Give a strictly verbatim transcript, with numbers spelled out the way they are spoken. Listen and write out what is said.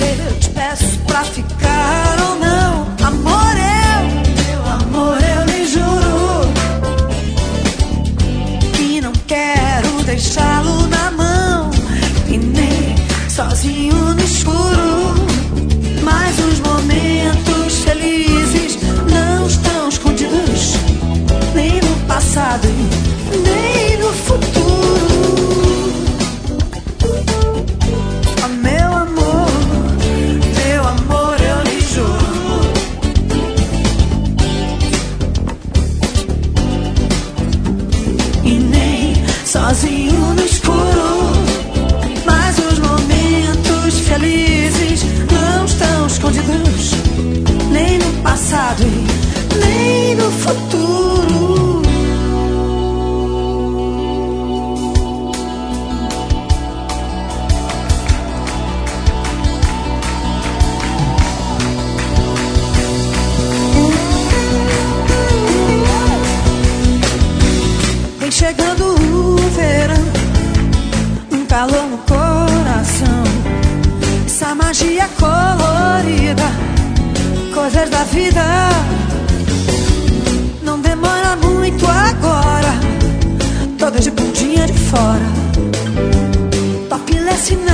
Eu te peço pra ficar ou não. Amor, eu, meu amor, eu lhe juro que não quero deixá-lo na mão e nem sozinho no escuro. Mas os momentos felizes não estão escondidos nem no passado, nem no futuro. Oh, meu amor, meu amor, eu lhe juro e nem sozinho no escuro. Mas os momentos felizes não estão escondidos nem no passado, nem no futuro. Vem chegando o verão, um calor no coração, essa magia colorida, coisas da vida. Não demora muito agora, todas de pontinha de fora. Topless na